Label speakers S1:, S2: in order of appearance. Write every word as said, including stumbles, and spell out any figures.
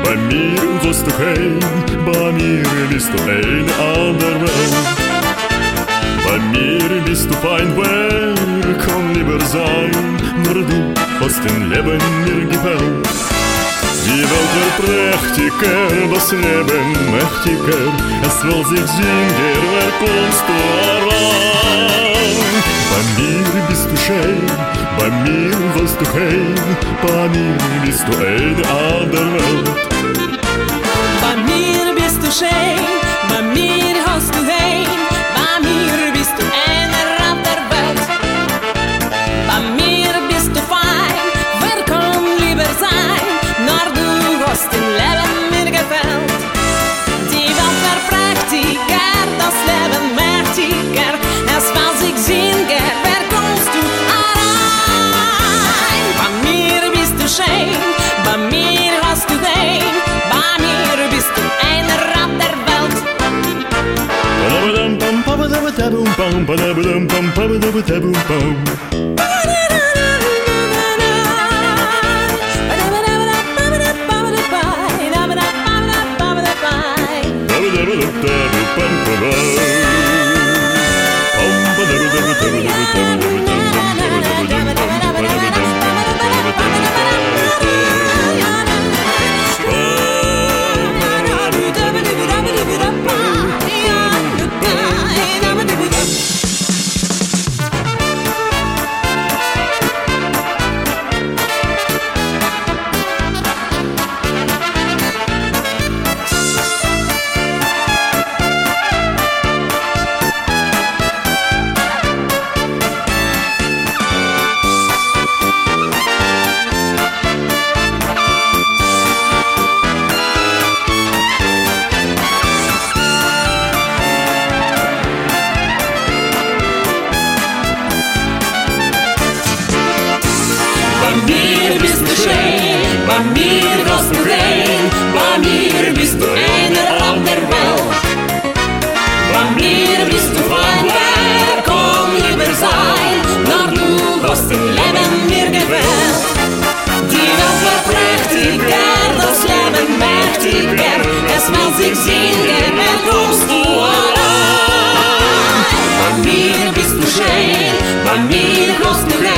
S1: Bei mir wirst du kein, bei mir bist du eine andere Welt. Bei mir bist du fein, wer kann lieber sein, nur du hast den Leben mir gefällt. Die Welt wird prächtiger, das Leben mächtiger, es will sich singen, wer kommst du herein? Bei mir bist du schön, bei mir wirst du heim, bei mir bist du eine andere Welt.
S2: Bei mir bist du schön, bei mir hast du heim, bei mir bist du einer auf der Welt. Bei mir bist du fein, wer kann lieber sein, nur du hast den Leben mir gefällt. Die Welt war prächtiger, das Leben mächtiger, es war sich singen, wer kommst du herein? Bei mir bist du schön, bei mir hast du heim, bei mir bist du einer auf der Welt. Bei mir bist du schön, bei mir hast du rein, bei mir bist du einer auf der Welt. Bei mir bist du fein, wer kann lieber sein, nur du hast den Leben mir gewählt. Die Welt war prächtiger, das Leben mächtiger, es will sich singen, wer kommst du herein? Bei mir bist du schön, bei mir hast du rein.